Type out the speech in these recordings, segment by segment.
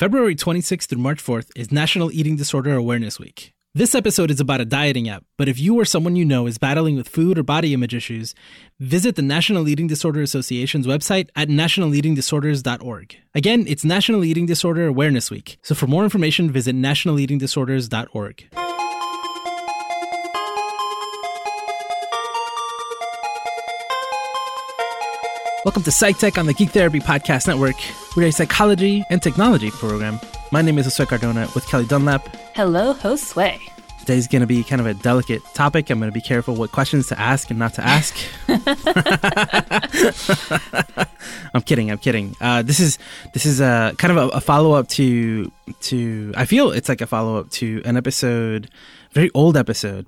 February 26th through March 4th is National Eating Disorder Awareness Week. This episode is about a dieting app, but if you or someone you know is battling with food or body image issues, visit the National Eating Disorder Association's website at nationaleatingdisorders.org. Again, it's National Eating Disorder Awareness Week, so for more information, visit nationaleatingdisorders.org. Welcome to PsychTech on the Geek Therapy Podcast Network. We're a psychology and technology program. My name is Josue Cardona with Kelly Dunlap. Hello, Josue. Today's going to be kind of a delicate topic. I'm going to be careful what questions to ask and not to ask. I'm kidding. This is kind of a follow-up to I feel it's like a follow-up to an episode, very old episode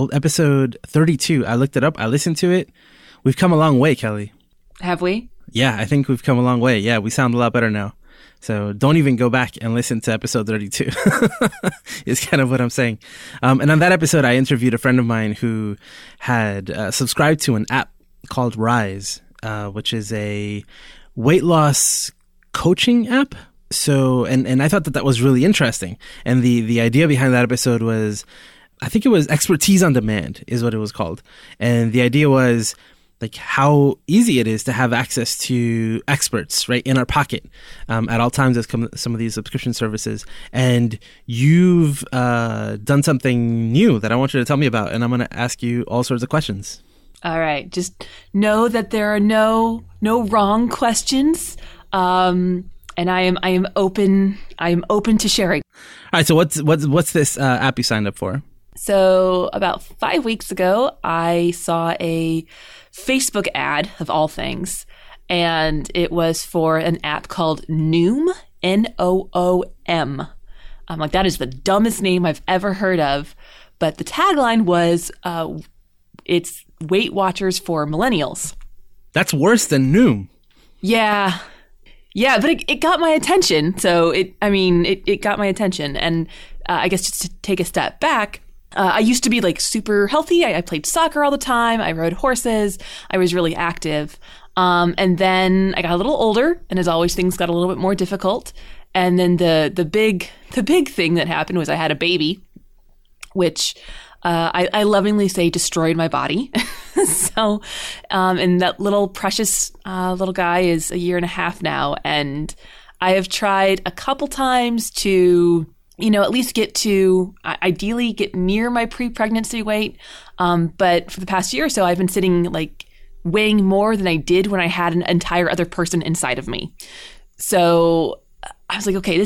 32. I looked it up. I listened to it. We've come a long way, Kelly. Have we? Yeah, I think we've come a long way. Yeah, we sound a lot better now. So don't even go back and listen to episode 32 is kind of what I'm saying. And on that episode, I interviewed a friend of mine who had subscribed to an app called Rise, which is a weight loss coaching app. So, and I thought that was really interesting. And the idea behind that episode was, I think it was Expertise on Demand is what it was called. And the idea was, like how easy it is to have access to experts right in our pocket at all times as some of these subscription services. And you've done something new that I want you to tell me about, and I'm going to ask you all sorts of questions. All right. Just know that there are no wrong questions, and I am open. I am open to sharing. All right. So what's this app you signed up for? So about 5 weeks ago, I saw a Facebook ad of all things, and it was for an app called Noom, Noom. I'm like, that is the dumbest name I've ever heard of. But the tagline was, it's Weight Watchers for Millennials. That's worse than Noom. Yeah, but it got my attention. So it got my attention. And I guess just to take a step back, I used to be like super healthy. I played soccer all the time. I rode horses. I was really active. And then I got a little older, and as always, things got a little bit more difficult. And then the big thing that happened was I had a baby, which I lovingly say destroyed my body. So, and that little precious little guy is 1.5 years now, and I have tried a couple times to, at least ideally get near my pre-pregnancy weight. But for the past year or so, I've been sitting like weighing more than I did when I had an entire other person inside of me. So I was like, okay,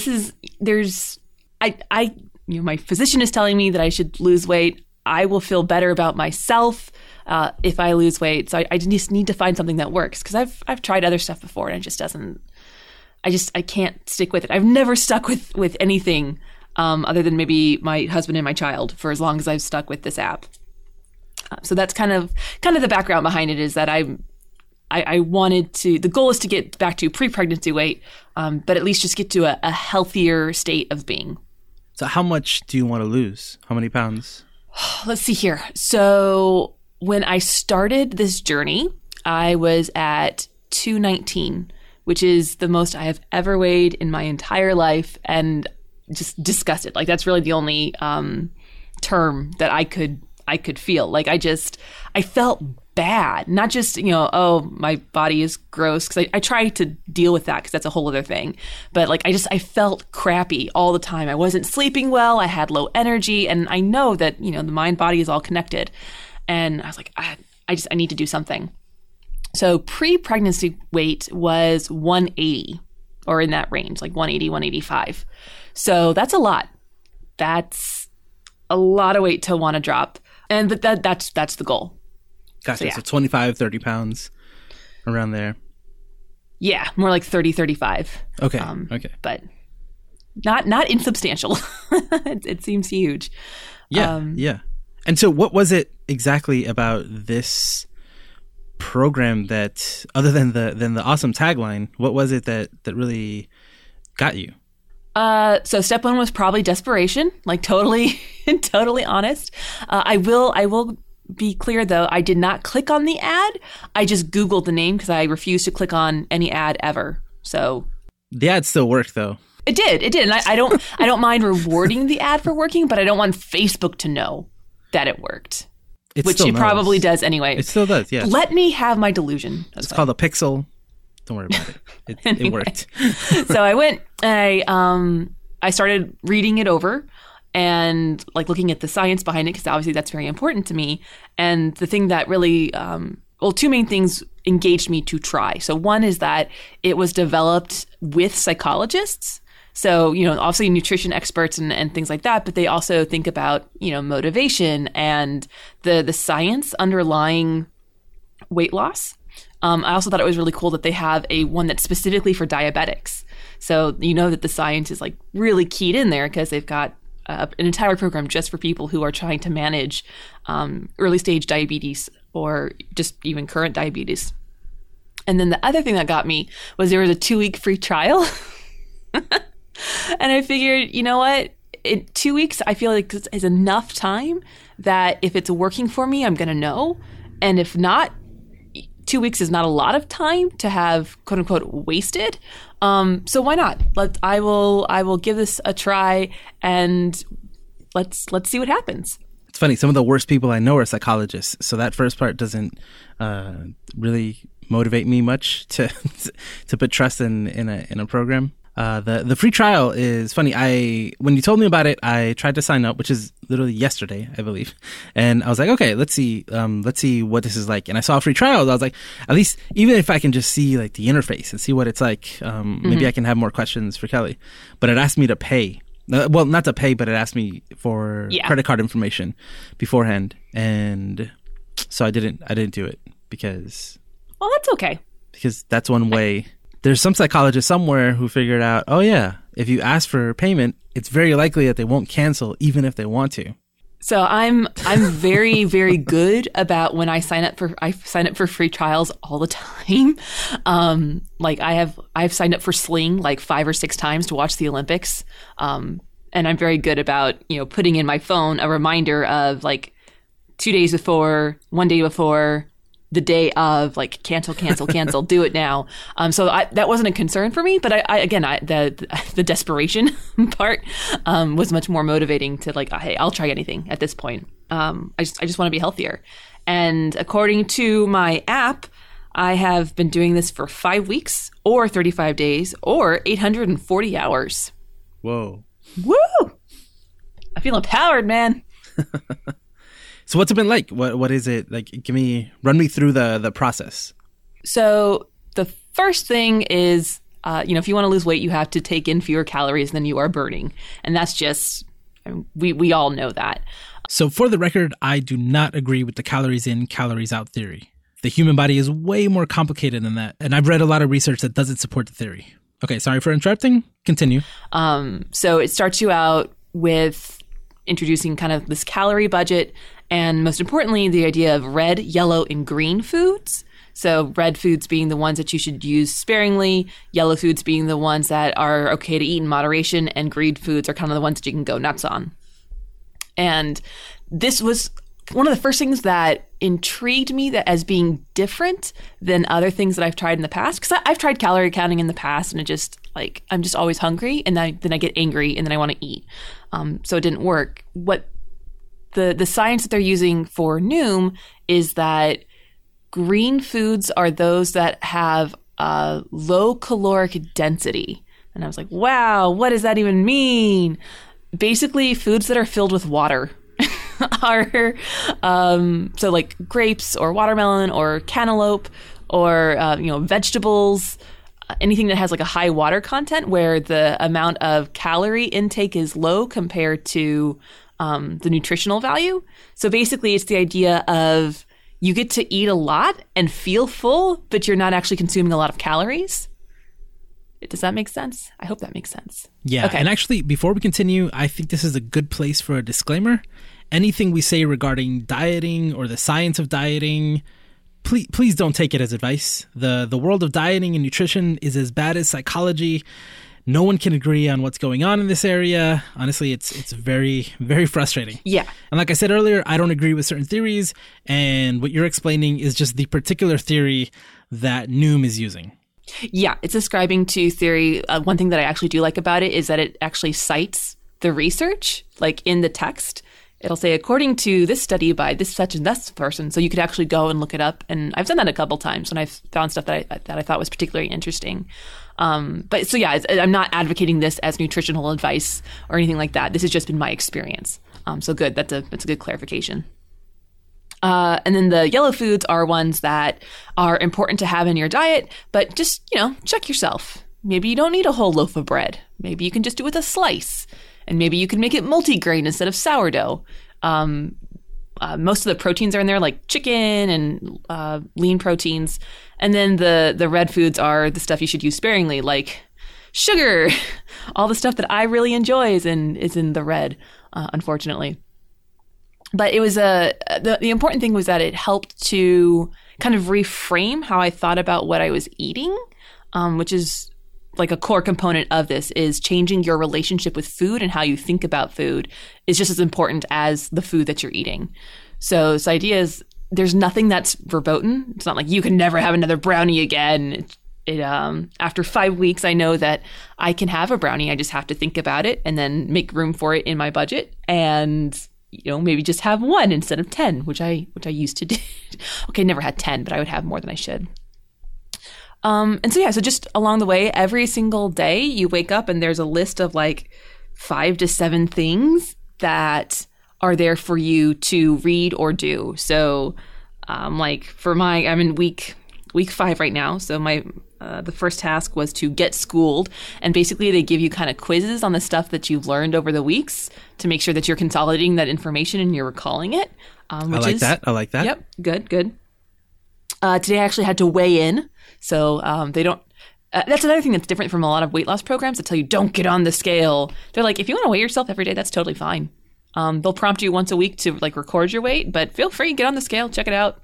my physician is telling me that I should lose weight. I will feel better about myself if I lose weight. So I just need to find something that works, because I've tried other stuff before and it just doesn't. I can't stick with it. I've never stuck with anything other than maybe my husband and my child for as long as I've stuck with this app. So that's kind of the background behind it, is that I wanted to, the goal is to get back to pre-pregnancy weight, but at least just get to a healthier state of being. So how much do you want to lose? How many pounds? Let's see here. So when I started this journey, I was at 219, which is the most I have ever weighed in my entire life, and just disgusted. Like, that's really the only term that I could feel. Like, I felt bad. Not just, my body is gross, because I try to deal with that, because that's a whole other thing. But like, I felt crappy all the time. I wasn't sleeping well. I had low energy, and I know that, the mind body is all connected. And I was like, I need to do something. So pre-pregnancy weight was 180, or in that range, like 180, 185. So that's a lot. That's a lot of weight to want to drop. But that's the goal. Gotcha. So 25, 30 pounds around there. Yeah, more like 30, 35. Okay. Okay. But not insubstantial. It seems huge. Yeah. Yeah. And so what was it exactly about this program that, other than the awesome tagline, what was it that really got you? So step one was probably desperation, like totally honest. I will be clear though, I did not click on the ad. I just Googled the name because I refuse to click on any ad ever. So the ad still worked though. It did. And I don't mind rewarding the ad for working, but I don't want Facebook to know that it worked. Which it probably does anyway. It still does, yeah. Let me have my delusion. It's called a pixel. Don't worry about it. It worked. So I went and I started reading it over and like looking at the science behind it, because obviously that's very important to me. And the thing that really, two main things engaged me to try. So one is that it was developed with psychologists. So, obviously nutrition experts and things like that, but they also think about, motivation and the science underlying weight loss. I also thought it was really cool that they have one that's specifically for diabetics. So, that the science is like really keyed in there because they've got an entire program just for people who are trying to manage early stage diabetes or just even current diabetes. And then the other thing that got me was there was a 2-week free trial. And I figured, you know what? In 2 weeks, I feel like is enough time that if it's working for me, I'm going to know. And if not, 2 weeks is not a lot of time to have quote unquote wasted. So why not? I will give this a try and let's see what happens. It's funny. Some of the worst people I know are psychologists. So that first part doesn't really motivate me much to put trust in a program. The free trial is funny. When you told me about it, I tried to sign up, which is literally yesterday, I believe. And I was like, okay, let's see what this is like. And I saw a free trial. I was like, at least, even if I can just see like the interface and see what it's like, maybe I can have more questions for Kelly. But it asked me to pay. Well, not to pay, but it asked me for credit card information beforehand. And so I didn't do it because. Well, that's okay. Because that's one way. There's some psychologist somewhere who figured out, oh yeah, if you ask for payment, it's very likely that they won't cancel even if they want to. So I'm very, very good about when I sign up for free trials all the time. Like I've signed up for Sling like 5 or 6 times to watch the Olympics. And I'm very good about, putting in my phone a reminder of like 2 days before, 1 day before, the day of, like, cancel, do it now. So that wasn't a concern for me, but the desperation part was much more motivating to like, hey, I'll try anything at this point. I just want to be healthier. And according to my app, I have been doing this for 5 weeks or 35 days or 840 hours. Whoa. Woo! I feel empowered, man. So what's it been like? What is it like? Run me through the process. So the first thing is, if you want to lose weight, you have to take in fewer calories than you are burning. And that's just, we all know that. So for the record, I do not agree with the calories in, calories out theory. The human body is way more complicated than that. And I've read a lot of research that doesn't support the theory. Okay, sorry for interrupting. Continue. So it starts you out with introducing kind of this calorie budget. And most importantly, the idea of red, yellow, and green foods. So red foods being the ones that you should use sparingly, yellow foods being the ones that are okay to eat in moderation, and green foods are kind of the ones that you can go nuts on. And this was one of the first things that intrigued me that as being different than other things that I've tried in the past. Because I've tried calorie counting in the past, and it just like I'm just always hungry, and then I get angry, and then I want to eat. So it didn't work. What the science that they're using for Noom is that green foods are those that have a low caloric density. And I was like, wow, what does that even mean? Basically, foods that are filled with water are, so like grapes or watermelon or cantaloupe or, vegetables, anything that has like a high water content where the amount of calorie intake is low compared to the nutritional value. So basically, it's the idea of you get to eat a lot and feel full, but you're not actually consuming a lot of calories. Does that make sense? I hope that makes sense. Yeah. Okay. And actually, before we continue, I think this is a good place for a disclaimer. Anything we say regarding dieting or the science of dieting, please don't take it as advice. The world of dieting and nutrition is as bad as psychology. No one can agree on what's going on in this area. Honestly, it's very, very frustrating. Yeah. And like I said earlier, I don't agree with certain theories. And what you're explaining is just the particular theory that Noom is using. Yeah, it's ascribing to theory. One thing that I actually do like about it is that it actually cites the research, like in the text. It'll say, according to this study by this such and this person. So you could actually go and look it up. And I've done that a couple times when I've found stuff that I thought was particularly interesting. But so yeah, I'm not advocating this as nutritional advice or anything like that. This has just been my experience. So good. That's a good clarification. And then the yellow foods are ones that are important to have in your diet, but just, check yourself. Maybe you don't need a whole loaf of bread. Maybe you can just do it with a slice. And maybe you can make it multigrain instead of sourdough. Most of the proteins are in there, like chicken and lean proteins. And then the red foods are the stuff you should use sparingly, like sugar. All the stuff that I really enjoy is in the red, unfortunately. But it was the important thing was that it helped to kind of reframe how I thought about what I was eating, which is like a core component of this is changing your relationship with food, and how you think about food is just as important as the food that you're eating. So this idea is there's nothing that's verboten. It's not like you can never have another brownie again. After 5 weeks, I know that I can have a brownie. I just have to think about it and then make room for it in my budget, and maybe just have one instead of 10, which I used to do. Okay, never had 10, but I would have more than I should. And so just along the way, every single day you wake up and there's a list of like 5 to 7 things that are there for you to read or do. So, I'm in week 5 right now. So the first task was to get schooled, and basically they give you kind of quizzes on the stuff that you've learned over the weeks to make sure that you're consolidating that information and you're recalling it. I like that. Yep. Good. Today I actually had to weigh in. So they don't. That's another thing that's different from a lot of weight loss programs that tell you don't get on the scale. They're like, if you want to weigh yourself every day, that's totally fine. They'll prompt you once a week to like record your weight, but feel free, get on the scale, check it out.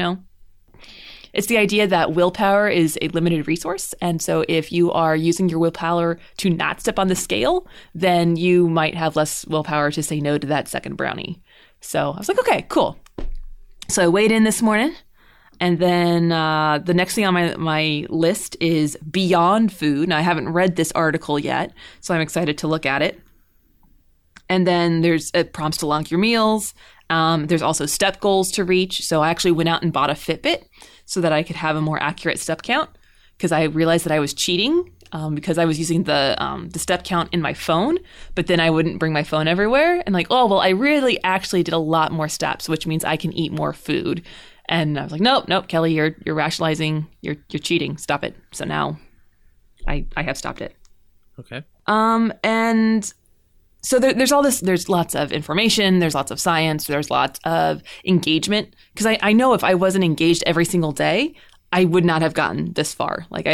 It's the idea that willpower is a limited resource. And so if you are using your willpower to not step on the scale, then you might have less willpower to say no to that second brownie. So I was like, okay, cool. So I weighed in this morning. And then the next thing on my list is Beyond Food. And I haven't read this article yet, so I'm excited to look at it. And then there's prompts to log your meals. There's also step goals to reach. So I actually went out and bought a Fitbit so that I could have a more accurate step count, because I realized that I was cheating because I was using the step count in my phone, but then I wouldn't bring my phone everywhere. And I really actually did a lot more steps, which means I can eat more food. And I was like, nope, Kelly, you're rationalizing, you're cheating. Stop it. So now I have stopped it. Okay. And so there's all this, there's lots of information, there's lots of science, there's lots of engagement. Because I know if I wasn't engaged every single day, I would not have gotten this far. Like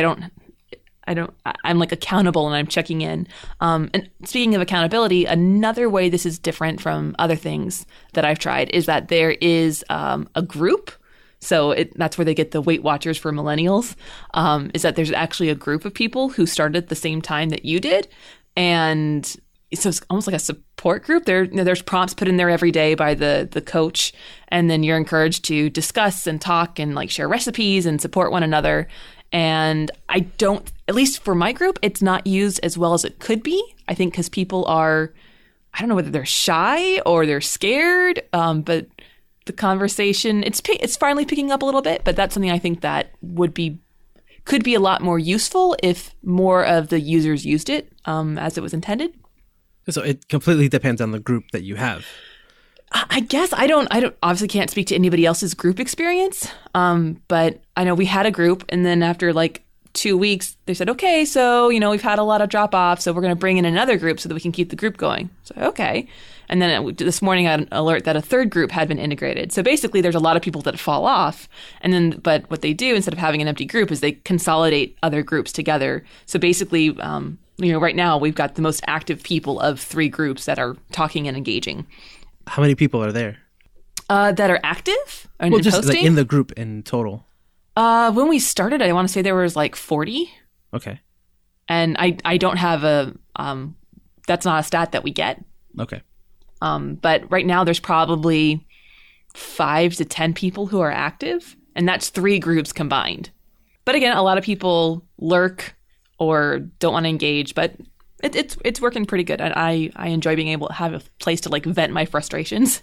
I'm like accountable and I'm checking in. And speaking of accountability, another way this is different from other things that I've tried is that there is a group. So that's where they get the Weight Watchers for millennials, is that there's actually a group of people who started at the same time that you did. And so it's almost like a support group. There's prompts put in there every day by the coach. And then you're encouraged to discuss and talk and like share recipes and support one another. And at least for my group, it's not used as well as it could be. I think because people I don't know whether they're shy or they're scared, but the conversation, it's finally picking up a little bit, but that's something I think that could be a lot more useful if more of the users used it as it was intended. So it completely depends on the group that you have. I guess I don't obviously can't speak to anybody else's group experience. But I know we had a group, and then after like 2 weeks, they said, okay, so, we've had a lot of drop off, so we're going to bring in another group so that we can keep the group going. So, okay. And then this morning I had an alert that a third group had been integrated. So basically there's a lot of people that fall off. But what they do instead of having an empty group is they consolidate other groups together. So basically, right now we've got the most active people of 3 groups that are talking and engaging. How many people are there? That are active? Well, just like in the group in total. When we started, I want to say there was like 40. Okay. And I don't have that's not a stat that we get. Okay. But right now there's probably 5 to 10 people who are active, and that's 3 groups combined. But again, a lot of people lurk or don't want to engage, but it's working pretty good. And I enjoy being able to have a place to like vent my frustrations,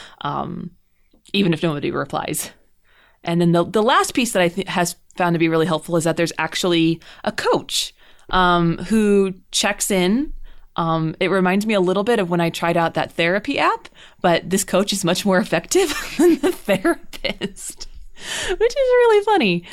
even if nobody replies. And then the last piece that I think has found to be really helpful is that there's actually a coach who checks in. It reminds me a little bit of when I tried out that therapy app, but this coach is much more effective than the therapist, which is really funny.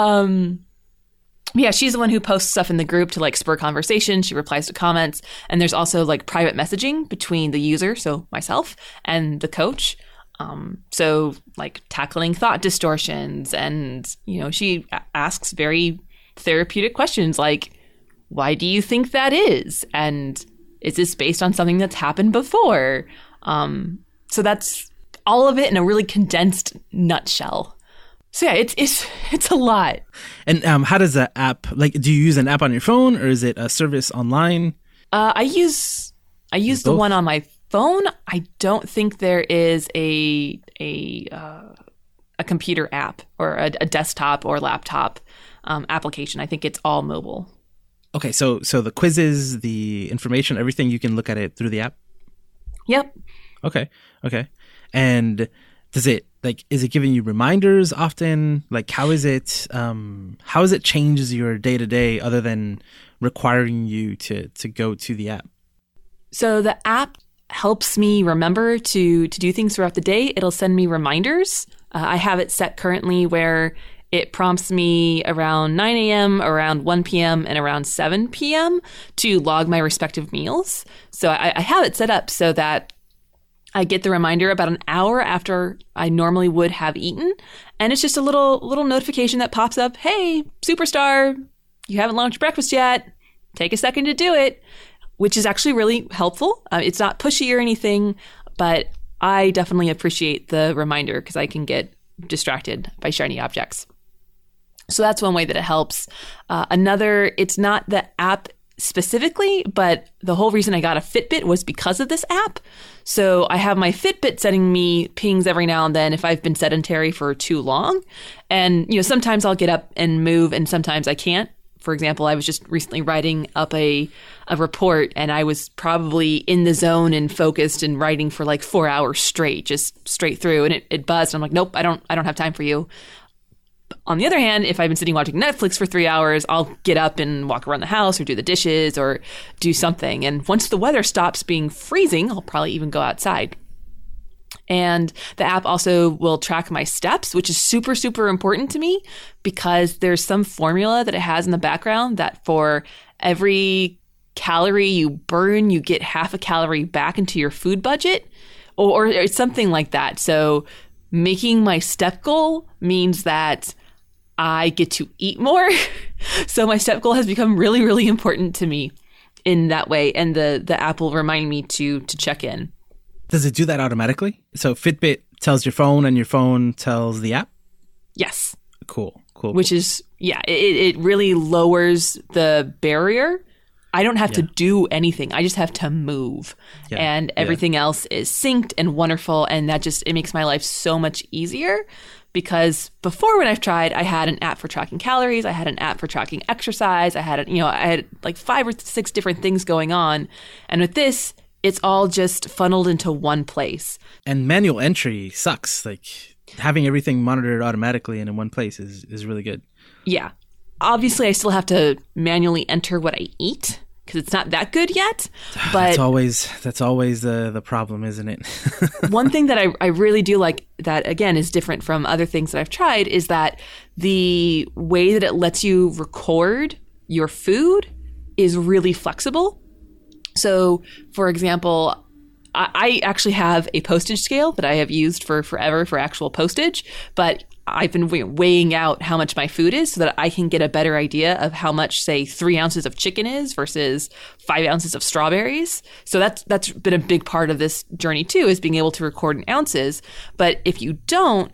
Yeah, she's the one who posts stuff in the group to like spur conversation. She replies to comments. And there's also like private messaging between the user, so myself, and the coach. So like tackling thought distortions. And, she asks very therapeutic questions like, why do you think that is? And is this based on something that's happened before? So that's all of it in a really condensed nutshell. So yeah, it's a lot. And how does the app, like, do you use an app on your phone or is it a service online? I use the one on my phone. I don't think there is a computer app or a desktop or laptop application. I think it's all mobile. Okay, so the quizzes, the information, everything, you can look at it through the app? Yep. Okay. And is it giving you reminders often? Like, how is it changes your day to day other than requiring you to go to the app? So the app helps me remember to do things throughout the day. It'll send me reminders. I have it set currently where it prompts me around 9 a.m., around 1 p.m., and around 7 p.m. to log my respective meals. So I have it set up so that I get the reminder about an hour after I normally would have eaten. And it's just a little notification that pops up. Hey, superstar, you haven't launched breakfast yet. Take a second to do it, which is actually really helpful. It's not pushy or anything, but I definitely appreciate the reminder because I can get distracted by shiny objects. So that's one way that it helps. Another, it's not the app specifically, but the whole reason I got a Fitbit was because of this app. So I have my Fitbit sending me pings every now and then if I've been sedentary for too long. And, sometimes I'll get up and move and sometimes I can't. For example, I was just recently writing up a report and I was probably in the zone and focused and writing for like 4 hours straight, just straight through. And it buzzed. I'm like, nope, I don't have time for you. On the other hand, if I've been sitting watching Netflix for 3 hours, I'll get up and walk around the house or do the dishes or do something. And once the weather stops being freezing, I'll probably even go outside. And the app also will track my steps, which is super, super important to me because there's some formula that it has in the background that for every calorie you burn, you get half a calorie back into your food budget or something like that. So making my step goal means that I get to eat more. So my step goal has become really, really important to me in that way. And the app will remind me to check in. Does it do that automatically? So Fitbit tells your phone and your phone tells the app? Yes. Cool. Which is, it really lowers the barrier. I don't have to do anything. I just have to move. Yeah. And everything else is synced and wonderful. And that it makes my life so much easier. Because before when I've tried, I had an app for tracking calories. I had an app for tracking exercise. I had like 5 or 6 different things going on. And with this, it's all just funneled into one place. And manual entry sucks. Like having everything monitored automatically and in one place is really good. Yeah. Obviously, I still have to manually enter what I eat because it's not that good yet. But that's always the problem, isn't it? One thing that I really do like that, again, is different from other things that I've tried is that the way that it lets you record your food is really flexible. So, for example, I actually have a postage scale that I have used for forever for actual postage, but I've been weighing out how much my food is so that I can get a better idea of how much, say, 3 ounces of chicken is versus 5 ounces of strawberries. So that's been a big part of this journey too, is being able to record in ounces. But if you don't,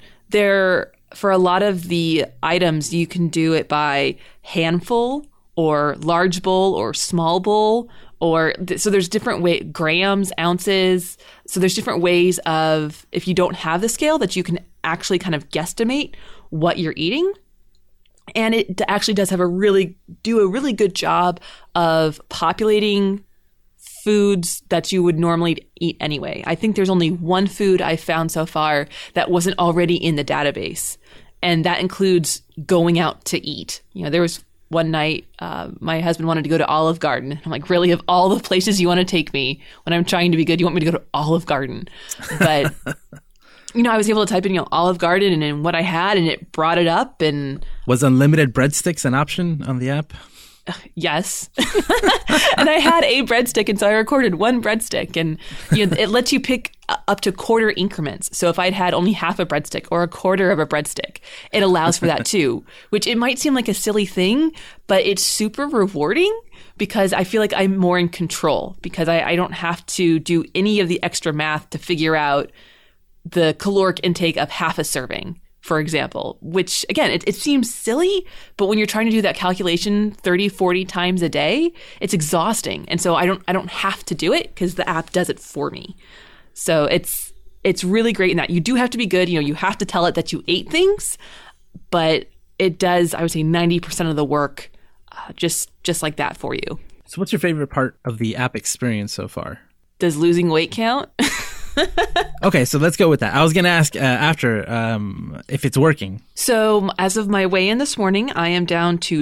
for a lot of the items, you can do it by handful or large bowl or small bowl. So there's different grams, ounces. So there's different ways of, if you don't have the scale, that you can actually kind of guesstimate what you're eating. And it actually does have a really good job of populating foods that you would normally eat anyway. I think there's only one food I've found so far that wasn't already in the database. And that includes going out to eat. There was one night, my husband wanted to go to Olive Garden. I'm like, really? Of all the places you want to take me when I'm trying to be good, you want me to go to Olive Garden? But, I was able to type in, Olive Garden and then what I had, and it brought it up. And was unlimited breadsticks an option on the app? Yes. And I had a breadstick, and so I recorded one breadstick, and it lets you pick up to quarter increments. So if I'd had only half a breadstick or a quarter of a breadstick, it allows for that too, which it might seem like a silly thing, but it's super rewarding because I feel like I'm more in control because I don't have to do any of the extra math to figure out the caloric intake of half a serving, for example, which again, it seems silly, but when you're trying to do that calculation 30, 40 times a day, it's exhausting. And so I don't have to do it because the app does it for me. So it's really great in that you do have to be good. You have to tell it that you ate things, but it does, I would say 90% of the work just like that for you. So what's your favorite part of the app experience so far? Does losing weight count? Okay, so let's go with that. I was going to ask after if it's working. So as of my weigh-in this morning, I am down to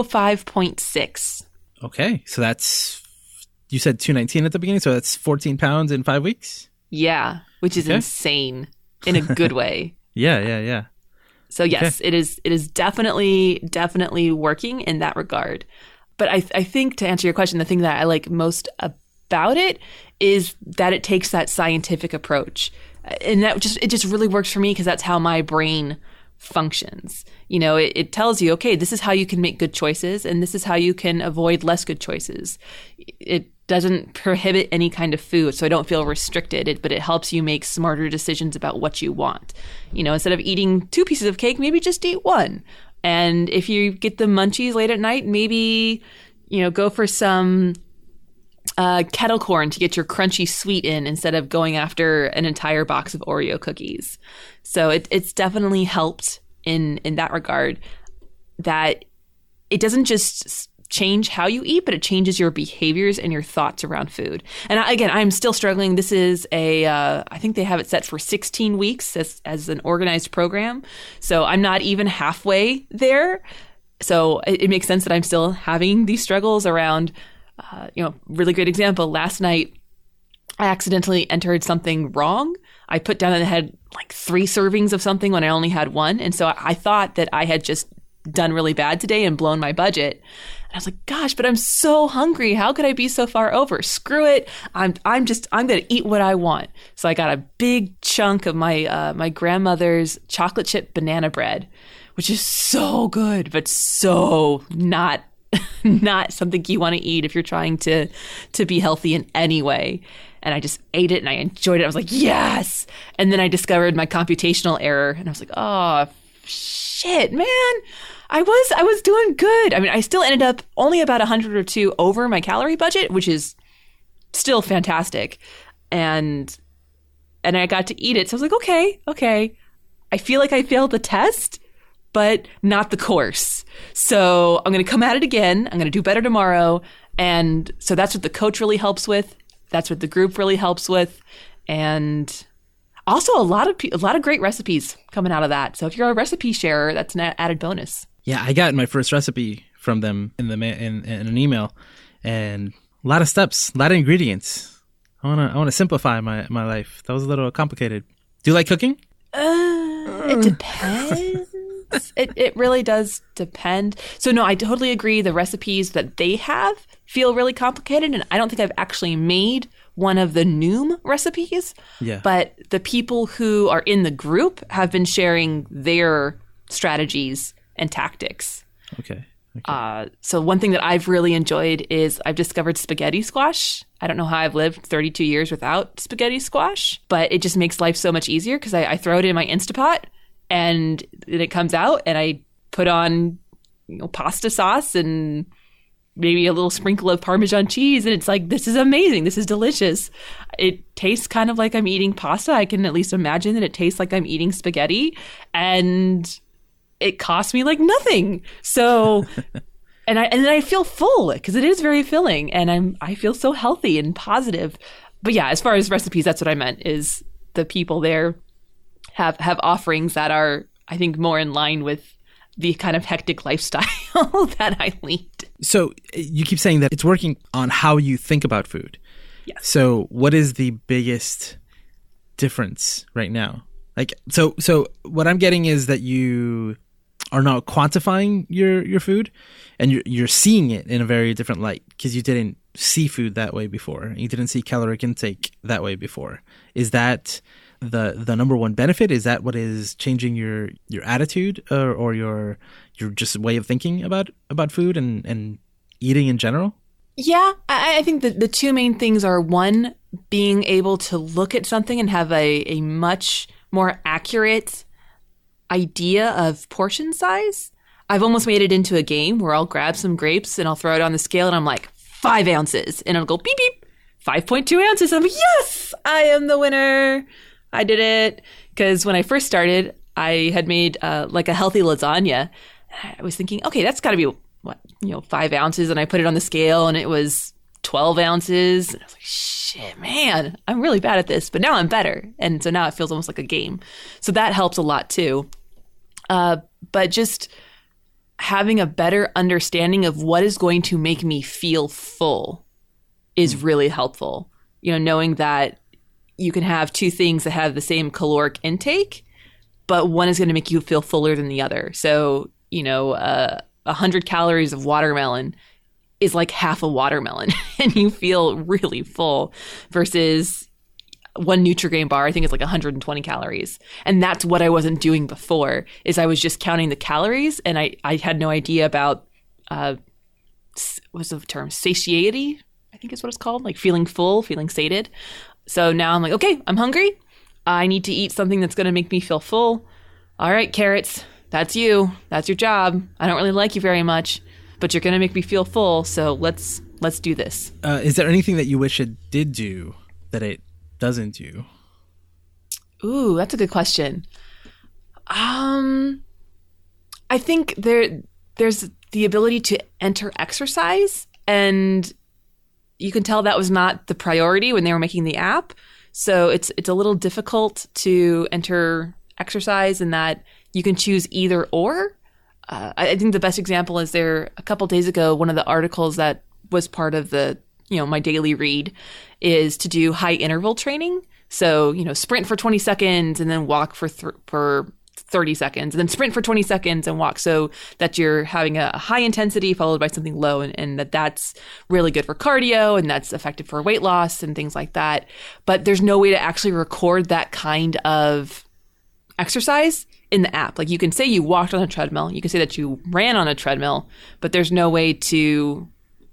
205.6. Okay, so that's, you said 219 at the beginning, so that's 14 pounds in 5 weeks? Yeah, which is insane in a good way. Yeah. So yes, it is definitely working in that regard. But I think to answer your question, the thing that I like most about it is that it takes that scientific approach. And it just really works for me because that's how my brain functions. It tells you, okay, this is how you can make good choices and this is how you can avoid less good choices. It doesn't prohibit any kind of food, so I don't feel restricted, but it helps you make smarter decisions about what you want. Instead of eating 2 pieces of cake, maybe just eat 1. And if you get the munchies late at night, maybe, go for some kettle corn to get your crunchy sweet in instead of going after an entire box of Oreo cookies. So it's definitely helped in that regard, that it doesn't just change how you eat, but it changes your behaviors and your thoughts around food. And again, I'm still struggling. This is I think they have it set for 16 weeks as an organized program. So I'm not even halfway there. So it makes sense that I'm still having these struggles around, really great example. Last night, I accidentally entered something wrong. I put down that I had like 3 servings of something when I only had 1. And so I thought that I had just done really bad today and blown my budget. And I was like, gosh, but I'm so hungry. How could I be so far over? Screw it. I'm going to eat what I want. So I got a big chunk of my grandmother's chocolate chip banana bread, which is so good, but so not something you want to eat if you're trying to be healthy in any way. And I just ate it and I enjoyed it. I was like, yes. And then I discovered my computational error and I was like, oh, shit, man. I was doing good. I mean, I still ended up only about 100 or 2 over my calorie budget, which is still fantastic. And I got to eat it. So I was like, okay. I feel like I failed the test, but not the course. So I'm going to come at it again. I'm going to do better tomorrow. And so that's what the coach really helps with. That's what the group really helps with. And also a lot of great recipes coming out of that. So if you're a recipe sharer, that's an added bonus. Yeah, I got my first recipe from them in an email, and a lot of steps, a lot of ingredients. I wanna simplify my life. That was a little complicated. Do you like cooking? It depends. It really does depend. So no, I totally agree. The recipes that they have feel really complicated, and I don't think I've actually made one of the Noom recipes. Yeah. But the people who are in the group have been sharing their strategies and tactics. Okay. So one thing that I've really enjoyed is I've discovered spaghetti squash. I don't know how I've lived 32 years without spaghetti squash, but it just makes life so much easier because I throw it in my Instapot and then it comes out and I put on pasta sauce and maybe a little sprinkle of Parmesan cheese, and it's like, this is amazing. This is delicious. It tastes kind of like I'm eating pasta. I can at least imagine that it tastes like I'm eating spaghetti, and it costs me like nothing. So, and I feel full because it is very filling, and I feel so healthy and positive. But yeah, as far as recipes, that's what I meant, is the people there have offerings that are, I think, more in line with the kind of hectic lifestyle that I lead. So you keep saying that it's working on how you think about food. Yes. So what is the biggest difference right now? Like, so what I'm getting is that you are now quantifying your food, and you're seeing it in a very different light, because you didn't see food that way before. You didn't see caloric intake that way before. Is that the number one benefit? Is that what is changing your attitude or your just way of thinking about food and eating in general? Yeah, I think that the two main things are, one, being able to look at something and have a much more accurate idea of portion size. I've almost made it into a game where I'll grab some grapes and I'll throw it on the scale and I'm like, 5 ounces. And it'll go beep, beep, 5.2 ounces. I'm like, yes, I am the winner. I did it. Because when I first started, I had made like a healthy lasagna. I was thinking, okay, that's got to be, 5 ounces. And I put it on the scale and it was 12 ounces. And I was like, shit, man, I'm really bad at this. But now I'm better. And so now it feels almost like a game. So that helps a lot too. But just having a better understanding of what is going to make me feel full is really helpful. Knowing that you can have two things that have the same caloric intake, but one is going to make you feel fuller than the other. So, 100 calories of watermelon is like half a watermelon and you feel really full, versus one Nutri-Grain bar, I think it's like 120 calories. And that's what I wasn't doing before, is I was just counting the calories, and I had no idea about, what's the term? Satiety, I think is what it's called. Like feeling full, feeling sated. So now I'm like, okay, I'm hungry. I need to eat something that's going to make me feel full. All right, carrots, that's you. That's your job. I don't really like you very much, but you're going to make me feel full. So let's do this. Is there anything that you wish it did do that it doesn't do? Ooh, that's a good question. I think there's the ability to enter exercise, and you can tell that was not the priority when they were making the app. So it's a little difficult to enter exercise in that you can choose either or. I think the best example is there a couple days ago, one of the articles that was part of the my daily read is to do high interval training. So, sprint for 20 seconds and then walk for 30 seconds, and then sprint for 20 seconds and walk, so that you're having a high intensity followed by something low, and that's really good for cardio, and that's effective for weight loss and things like that. But there's no way to actually record that kind of exercise in the app. Like, you can say you walked on a treadmill, you can say that you ran on a treadmill, but there's no way to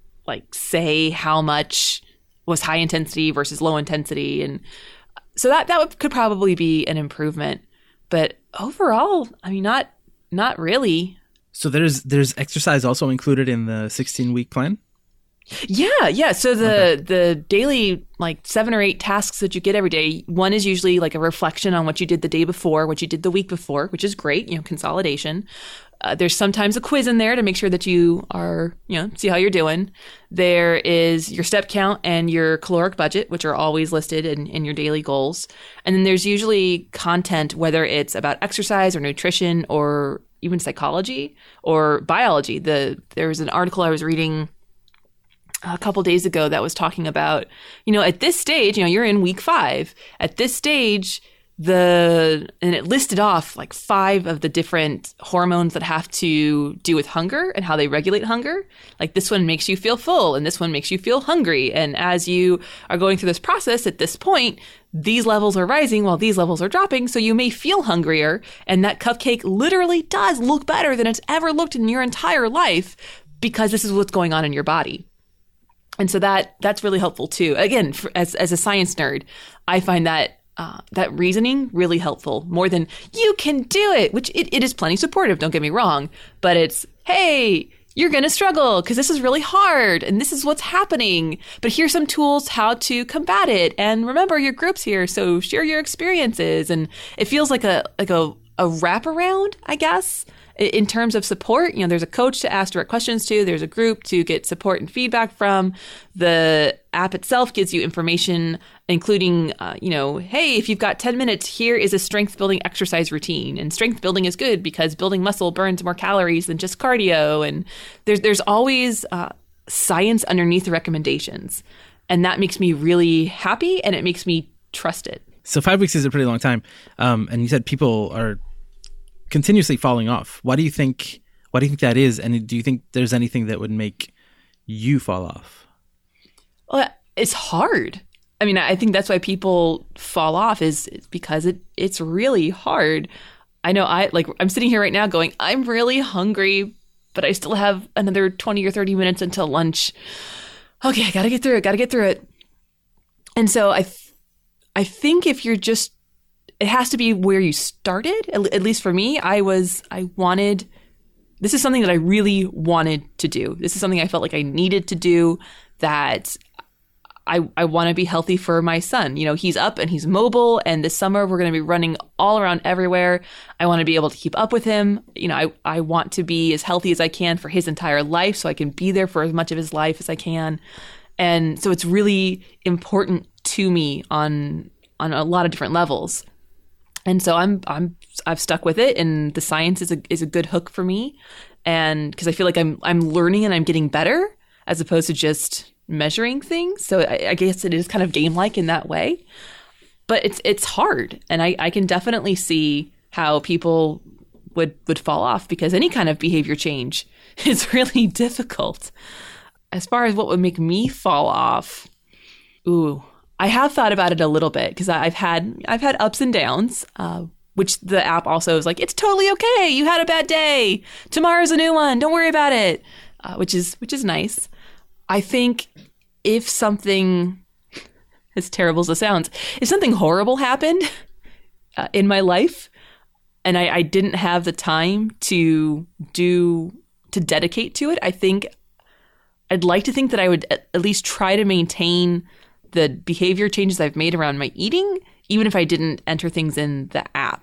say how much was high intensity versus low intensity. And so that could probably be an improvement. But overall, I mean, not really. So there's exercise also included in the 16-week plan? Yeah. So the daily 7 or 8 tasks that you get every day, one is usually a reflection on what you did the day before, what you did the week before, which is great, consolidation. There's sometimes a quiz in there to make sure that you are, see how you're doing. There is your step count and your caloric budget, which are always listed in your daily goals. And then there's usually content, whether it's about exercise or nutrition or even psychology or biology. There was an article I was reading a couple days ago that was talking about, at this stage, you're in week 5. At this stage, and it listed off 5 of the different hormones that have to do with hunger and how they regulate hunger. Like, this one makes you feel full and this one makes you feel hungry. And as you are going through this process, at this point, these levels are rising while these levels are dropping. So you may feel hungrier. And that cupcake literally does look better than it's ever looked in your entire life, because this is what's going on in your body. And so that's really helpful too. Again, as a science nerd, I find that reasoning really helpful, more than you can do it, which it is plenty supportive, don't get me wrong, but it's, hey, you're going to struggle because this is really hard and this is what's happening, but here's some tools how to combat it. And remember, your group's here, so share your experiences. And it feels like a wraparound, I guess, In terms of support, there's a coach to ask direct questions to, there's a group to get support and feedback from. The app itself gives you information, including, hey, if you've got 10 minutes, here is a strength building exercise routine. And strength building is good because building muscle burns more calories than just cardio. And there's always science underneath the recommendations. And that makes me really happy, and it makes me trust it. So 5 weeks is a pretty long time. And you said people are continuously falling off. Why do you think that is? And do you think there's anything that would make you fall off? Well, it's hard. I mean, I think that's why people fall off is because it's really hard. I know I'm sitting here right now going, I'm really hungry, but I still have another 20 or 30 minutes until lunch. Okay, I got to get through it. And so I think if you're just, it has to be where you started. At least for me, this is something that I really wanted to do. This is something I felt like I needed to do, that I want to be healthy for my son. He's up and he's mobile, and this summer we're going to be running all around everywhere. I want to be able to keep up with him. I want to be as healthy as I can for his entire life, so I can be there for as much of his life as I can. And so it's really important to me on a lot of different levels. And so I've stuck with it, and the science is a good hook for me. And because I feel like I'm learning and I'm getting better as opposed to just measuring things. So I guess it is kind of game-like in that way, but it's hard. And I can definitely see how people would fall off, because any kind of behavior change is really difficult. As far as what would make me fall off, I have thought about it a little bit, because I've had ups and downs, which the app also is like, it's totally okay. You had a bad day. Tomorrow's a new one. Don't worry about it, which is nice. I think if something, as terrible as it sounds, if something horrible happened in my life and I didn't have the time to dedicate to it, I think I'd like to think that I would at least try to maintain the behavior changes I've made around my eating, even if I didn't enter things in the app.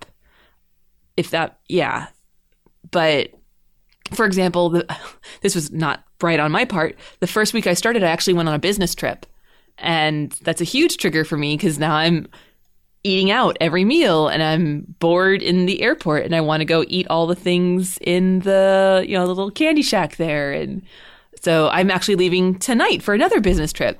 But for example, this was not right on my part. The first week I started, I actually went on a business trip. And that's a huge trigger for me, because now I'm eating out every meal and I'm bored in the airport and I want to go eat all the things in the little candy shack there. And so I'm actually leaving tonight for another business trip.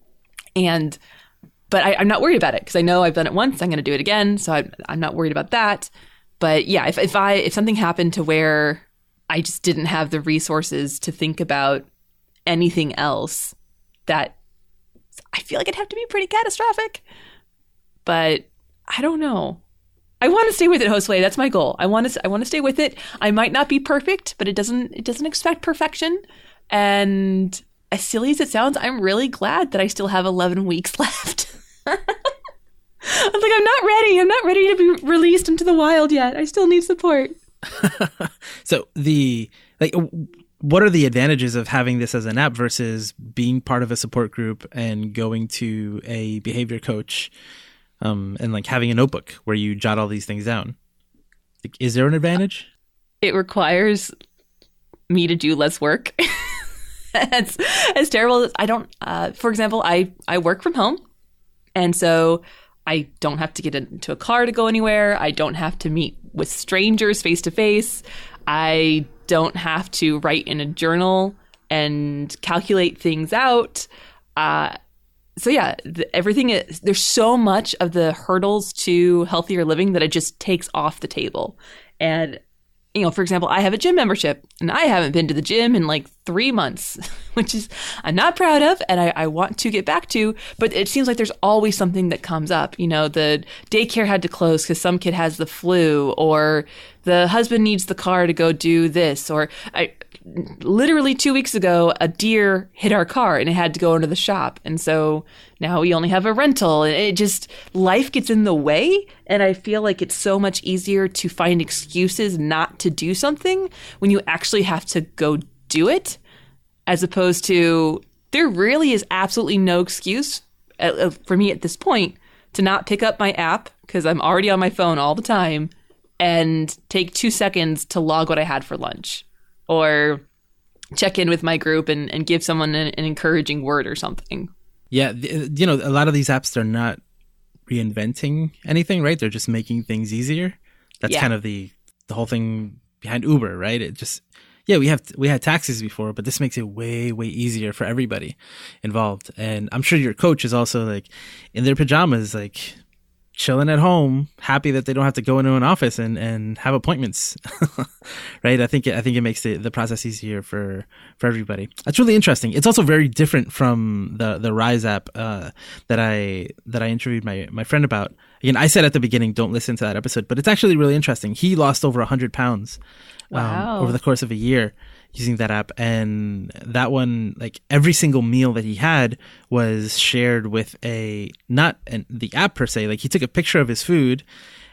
But I'm not worried about it, because I know I've done it once. I'm going to do it again. So I'm not worried about that. But yeah, if something happened to where I just didn't have the resources to think about anything else, that I feel like it'd have to be pretty catastrophic. But I don't know. I want to stay with it, Josue. That's my goal. I want to stay with it. I might not be perfect, but it doesn't expect perfection. And as silly as it sounds, I'm really glad that I still have 11 weeks left. I'm like, I'm not ready. I'm not ready to be released into the wild yet. I still need support. So what are the advantages of having this as an app versus being part of a support group and going to a behavior coach, and having a notebook where you jot all these things down? Is there an advantage? It requires me to do less work. As terrible as I don't, for example, I work from home, and so I don't have to get into a car to go anywhere. I don't have to meet with strangers face to face. I don't have to write in a journal and calculate things out. So yeah, there's so much of the hurdles to healthier living that it just takes off the table. And for example, I have a gym membership and I haven't been to the gym in 3 months, which is I'm not proud of, and I want to get back to, but it seems like there's always something that comes up. The daycare had to close because some kid has the flu, or the husband needs the car to go do this, or literally 2 weeks ago, a deer hit our car and it had to go into the shop. And so now we only have a rental, and life gets in the way. And I feel like it's so much easier to find excuses not to do something when you actually have to go do it, as opposed to there really is absolutely no excuse for me at this point to not pick up my app, because I'm already on my phone all the time, and take 2 seconds to log what I had for lunch, or check in with my group and give someone an encouraging word or something. Yeah, you know, a lot of these apps, they're not reinventing anything, right? They're just making things easier. That's kind of the whole thing behind Uber, right? It just, we had taxis before, but this makes it way, way easier for everybody involved. And I'm sure your coach is also like in their pajamas, like chilling at home, happy that they don't have to go into an office and have appointments, right? I think it makes the process easier for everybody. That's really interesting. It's also very different from the Rise app that I interviewed my friend about. Again, I said at the beginning, don't listen to that episode, but it's actually really interesting. He lost over 100 pounds over the course of a year using that app. And that one, like every single meal that he had was shared with not the app per se. Like he took a picture of his food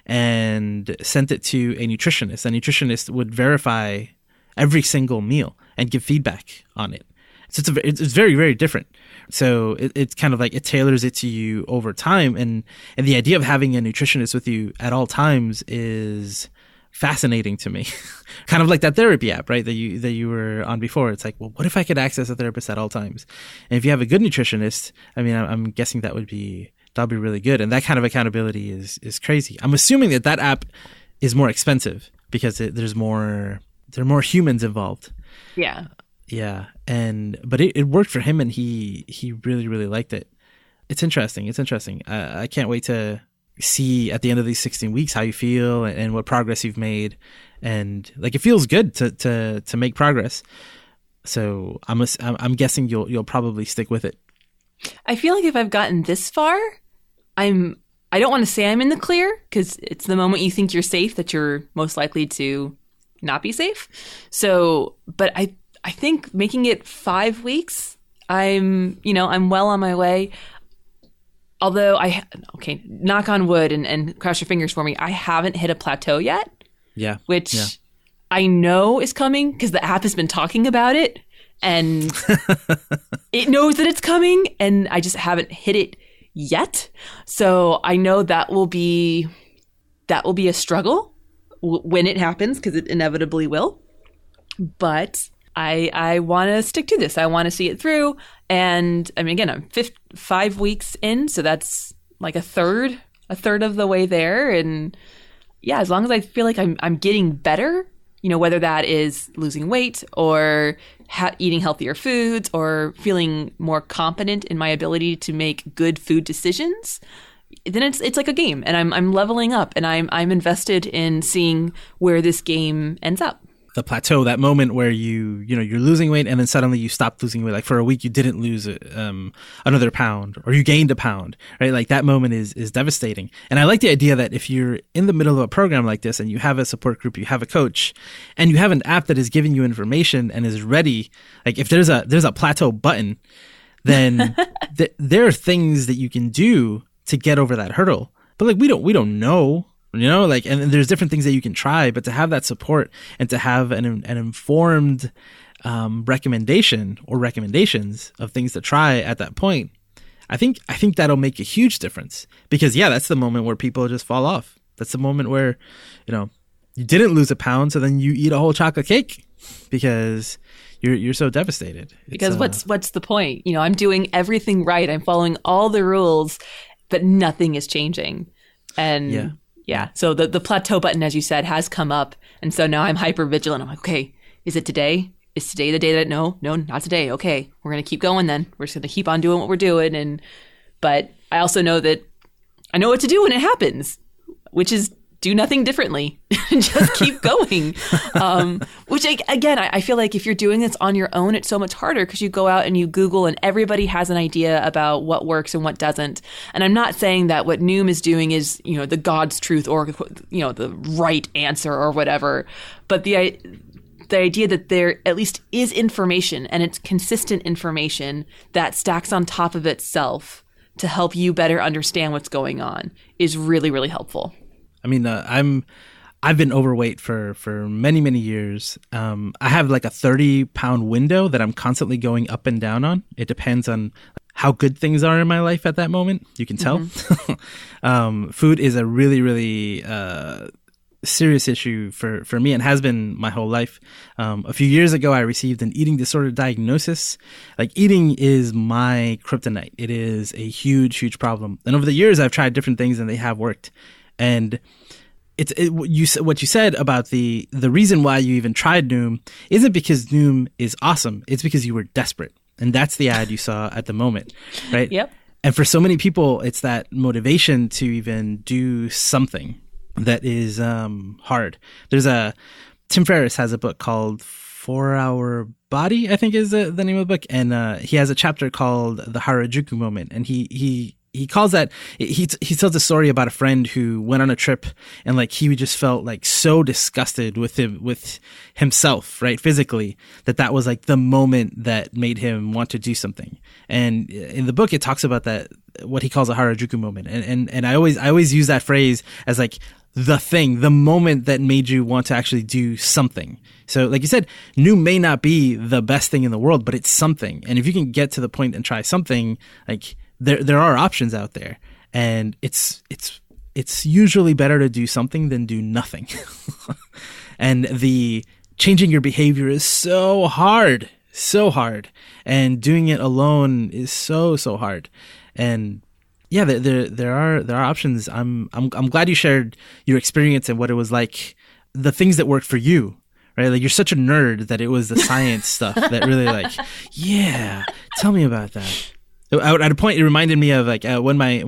and sent it to a nutritionist. A nutritionist would verify every single meal and give feedback on it. So it's very, very different. So it's kind of like it tailors it to you over time. And the idea of having a nutritionist with you at all times is fascinating to me. Kind of like that therapy app, right? That you were on before. It's like, well, what if I could access a therapist at all times? And if you have a good nutritionist, I mean, I'm guessing that'll be really good. And that kind of accountability is crazy. I'm assuming that app is more expensive because there are more humans involved. Yeah. Yeah. But it worked for him, and he really, really liked it. It's interesting. I can't wait to see at the end of these 16 weeks how you feel and what progress you've made. And like, it feels good to make progress. So I'm guessing you'll probably stick with it. I feel like if I've gotten this far, I don't want to say I'm in the clear, because it's the moment you think you're safe that you're most likely to not be safe. So, but I think making it 5 weeks, I'm well on my way. Although knock on wood and cross your fingers for me, I haven't hit a plateau yet. Yeah. Which I know is coming because the app has been talking about it, and it knows that it's coming, and I just haven't hit it yet. So I know that will be a struggle when it happens, because it inevitably will. But I want to stick to this. I want to see it through. And I mean, again, I'm 5 weeks in, so that's like a third of the way there. And yeah, as long as I feel like I'm getting better, whether that is losing weight or eating healthier foods or feeling more competent in my ability to make good food decisions, then it's like a game, and I'm leveling up, and I'm invested in seeing where this game ends up. The plateau, that moment where you're losing weight and then suddenly you stop losing weight. Like for a week, you didn't lose another pound, or you gained a pound, right? Like that moment is devastating. And I like the idea that if you're in the middle of a program like this and you have a support group, you have a coach, and you have an app that is giving you information and is ready, like if there's a plateau button, then there are things that you can do to get over that hurdle. But like we don't know. Like, and there's different things that you can try, but to have that support and to have an informed recommendation or recommendations of things to try at that point, I think that'll make a huge difference. Because that's the moment where people just fall off. That's the moment where, you didn't lose a pound, so then you eat a whole chocolate cake because you're so devastated. Because what's the point? I'm doing everything right. I'm following all the rules, but nothing is changing. And yeah. So the plateau button, as you said, has come up. And so now I'm hyper vigilant. I'm like, okay, is it today? Is today the day that, no, not today. Okay, we're going to keep going then. We're just going to keep on doing what we're doing. But I also know that I know what to do when it happens, which is do nothing differently. Just keep going. Which, again, I feel like if you're doing this on your own, it's so much harder because you go out and you Google and everybody has an idea about what works and what doesn't. And I'm not saying that what Noom is doing is, the God's truth or, the right answer or whatever. But the idea that there at least is information, and it's consistent information that stacks on top of itself to help you better understand what's going on is really, really helpful. I mean, I've been overweight for many, many years. I have like a 30-pound window that I'm constantly going up and down on. It depends on how good things are in my life at that moment. You can tell. Mm-hmm. Food is a really, really serious issue for me and has been my whole life. A few years ago, I received an eating disorder diagnosis. Like, eating is my kryptonite. It is a huge problem. And over the years, I've tried different things and they have worked. And what you said about the reason why you even tried Noom isn't because Noom is awesome. It's because you were desperate. And that's the ad you saw at the moment, right? Yep. And for so many people, it's that motivation to even do something that is hard. Tim Ferriss has a book called 4 Hour Body, I think is the name of the book. And he has a chapter called The Harajuku Moment. And he calls that, he tells a story about a friend who went on a trip and like he just felt like so disgusted with himself, right, physically, that was like the moment that made him want to do something. And in the book, it talks about that, what he calls a Harajuku moment. And I always use that phrase as like the moment that made you want to actually do something. So like you said, Noom may not be the best thing in the world, but it's something. And if you can get to the point and try something, like there are options out there, and it's usually better to do something than do nothing. And the changing your behavior is so hard, and doing it alone is so hard. And yeah, there are options. I'm glad you shared your experience and what it was like, the things that worked for you, right? Like, you're such a nerd that it was the science stuff that really, like, yeah, tell me about that. At a point, it reminded me of like when my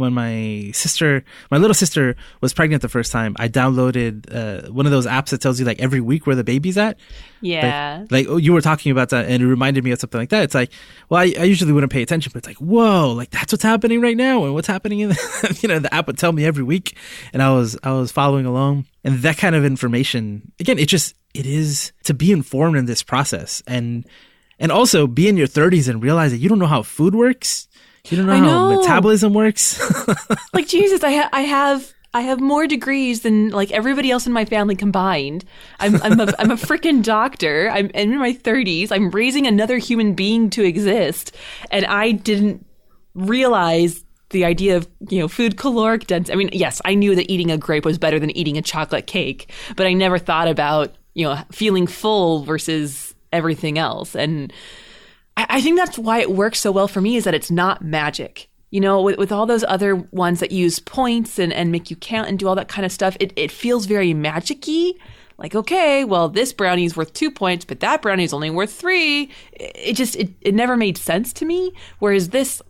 little sister was pregnant the first time. I downloaded one of those apps that tells you like every week where the baby's at. Yeah. Like you were talking about that, and it reminded me of something like that. It's like, well, I usually wouldn't pay attention, but it's like, whoa, like that's what's happening right now, and what's happening in the app would tell me every week, and I was following along, and that kind of information. Again, it is to be informed in this process, and also be in your 30s and realize that you don't know how food works. You don't know how metabolism works. Like, Jesus, I have more degrees than like everybody else in my family combined. I'm a freaking doctor. I'm in my 30s. I'm raising another human being to exist, and I didn't realize the idea of, food caloric density. I mean, yes, I knew that eating a grape was better than eating a chocolate cake, but I never thought about, feeling full versus everything else. And I think that's why it works so well for me, is that it's not magic. With all those other ones that use points and make you count and do all that kind of stuff, it feels very magic-y. Like, okay, well, this brownie's worth 2 points, but that brownie's only worth 3. It never made sense to me. Whereas this,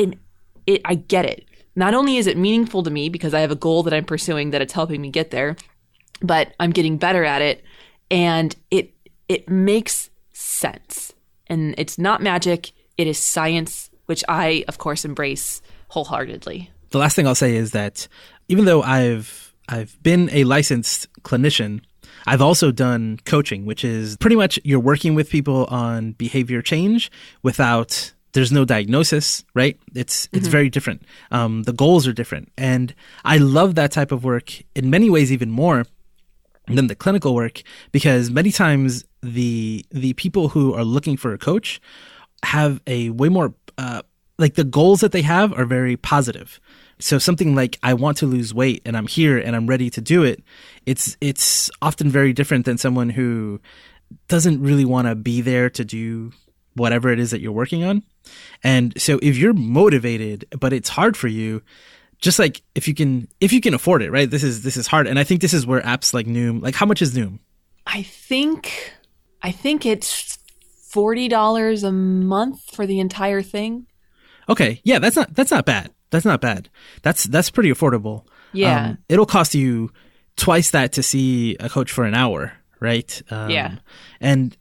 I get it. Not only is it meaningful to me because I have a goal that I'm pursuing that it's helping me get there, but I'm getting better at it, and it makes sense. And it's not magic, it is science, which I, of course, embrace wholeheartedly. The last thing I'll say is that even though I've been a licensed clinician, I've also done coaching, which is pretty much you're working with people on behavior change there's no diagnosis, right? It's very different. The goals are different. And I love that type of work in many ways even more than the clinical work, because many times the people who are looking for a coach have a way more like the goals that they have are very positive. So something like, I want to lose weight and I'm here and I'm ready to do it. It's often very different than someone who doesn't really want to be there to do whatever it is that you're working on. And so if you're motivated, but it's hard for you, just like if you can afford it, right? This is hard. And I think this is where apps like Noom, like how much is Noom? I think it's $40 a month for the entire thing. Okay. Yeah, that's not bad. That's not bad. That's pretty affordable. Yeah. It'll cost you twice that to see a coach for an hour, right? Yeah. And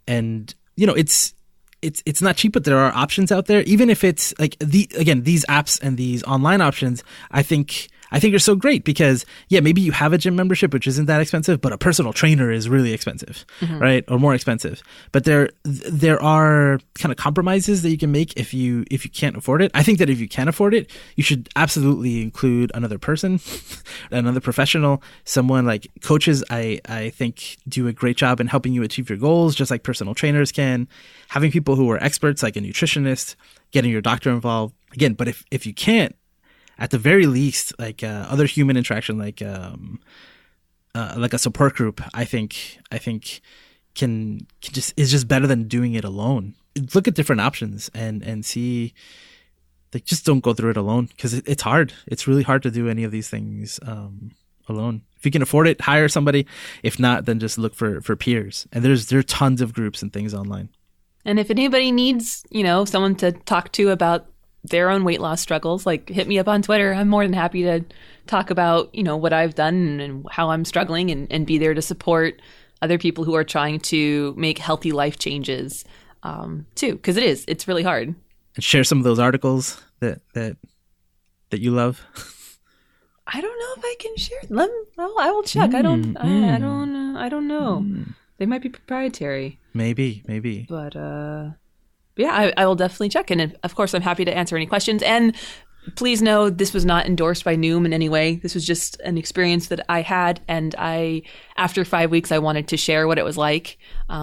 it's not cheap, but there are options out there. Even if it's like these apps and these online options, I think are so great because maybe you have a gym membership, which isn't that expensive, but a personal trainer is really expensive, right? Or more expensive. But there are kind of compromises that you can make if you can't afford it. I think that if you can afford it, you should absolutely include another person, another professional, someone like coaches. I think do a great job in helping you achieve your goals, just like personal trainers can. Having people who are experts, like a nutritionist, getting your doctor involved. Again, but if you can't, at the very least, like other human interaction, like like a support group, I think can just is just better than doing it alone. Look at different options and see, like, just don't go through it alone, because it's hard. It's really hard to do any of these things alone. If you can afford it, hire somebody. If not, then just look for peers. And there are tons of groups and things online. And if anybody needs, someone to talk to about their own weight loss struggles, like, hit me up on Twitter. I'm more than happy to talk about, what I've done and how I'm struggling, and be there to support other people who are trying to make healthy life changes too, because it's really hard. And share some of those articles that you love. I don't know if I can share them. Well, I will check. I don't know. They might be proprietary. Maybe. But yeah, I will definitely check. And of course, I'm happy to answer any questions. And please know this was not endorsed by Noom in any way. This was just an experience that I had. And after 5 weeks, I wanted to share what it was like.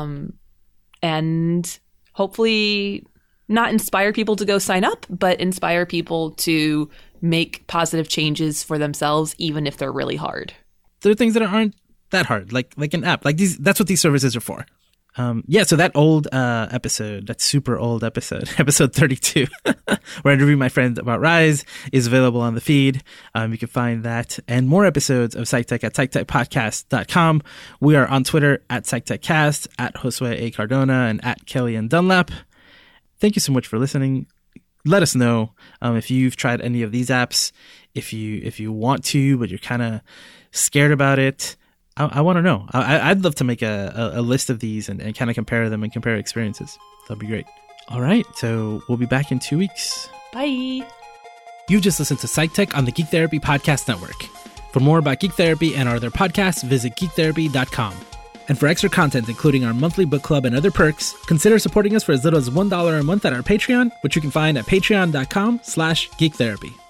And hopefully not inspire people to go sign up, but inspire people to make positive changes for themselves, even if they're really hard. There are things that aren't that hard, like an app. Like these, that's what these services are for. So that old episode, that super old episode, episode 32, where I interview my friend about Rise, is available on the feed. You can find that and more episodes of PsychTech at PsychTechPodcast.com. We are on Twitter at PsychTechCast, at Josue A. Cardona, and at Kelly and Dunlap. Thank you so much for listening. Let us know if you've tried any of these apps, if you want to, but you're kind of scared about it. I want to know. I'd love to make a list of these and kind of compare them and compare experiences. That'd be great. All right, so we'll be back in 2 weeks. Bye. You've just listened to PsychTech on the Geek Therapy Podcast Network. For more about Geek Therapy and our other podcasts, visit geektherapy.com. And for extra content, including our monthly book club and other perks, consider supporting us for as little as $1 a month at our Patreon, which you can find at patreon.com/geektherapy.